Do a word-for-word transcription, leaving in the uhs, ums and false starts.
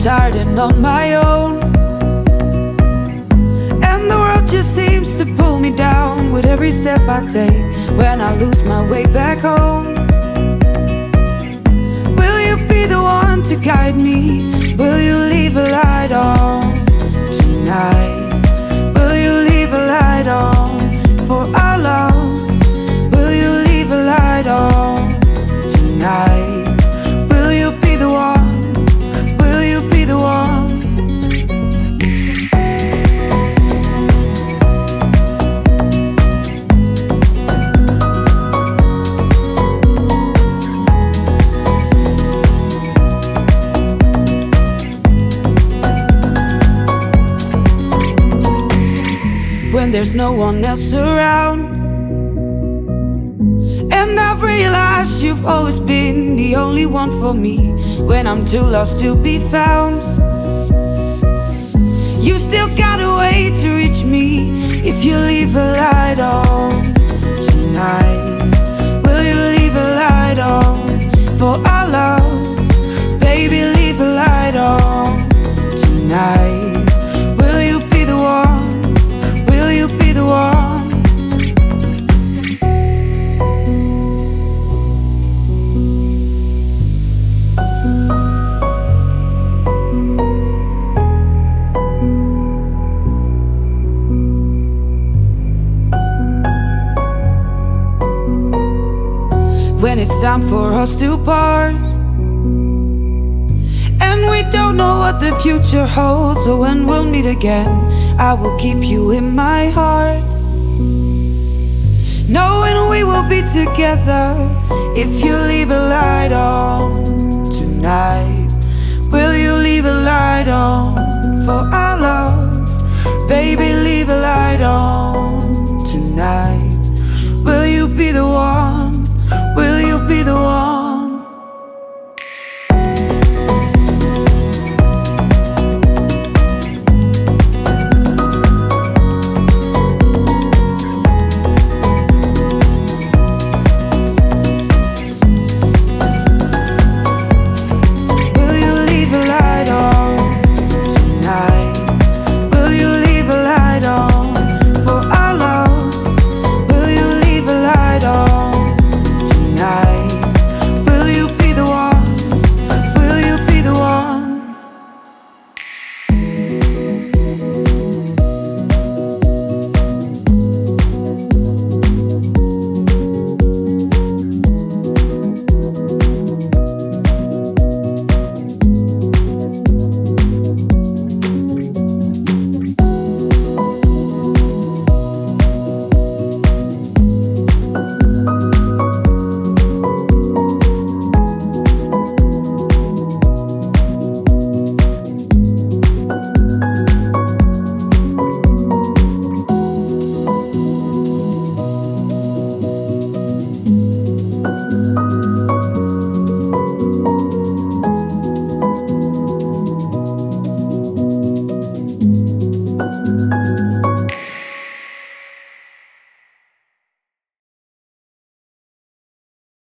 tired and on my own, and the world just seems to pull me down with every step I take when I lose my way back home. Will you be the one to guide me? Will you leave a light on tonight? Will you leave a light on for our love? Will you leave a light on tonight? Will you be the one? Will you be the one? When there's no one else around, and I've realized you've always been the only one for me. When I'm too lost to be found, you still got a way to reach me. If you leave a light on tonight, will you leave a light on for our love? Baby, leave a light on tonight. Will you be the one? Will you be the one? When it's time for us to part, and we don't know what the future holds or when we'll meet again, I will keep you in my heart, knowing we will be together. If you leave a light on tonight, will you leave a light on for our love? Baby, leave a light on tonight. Will you be the one?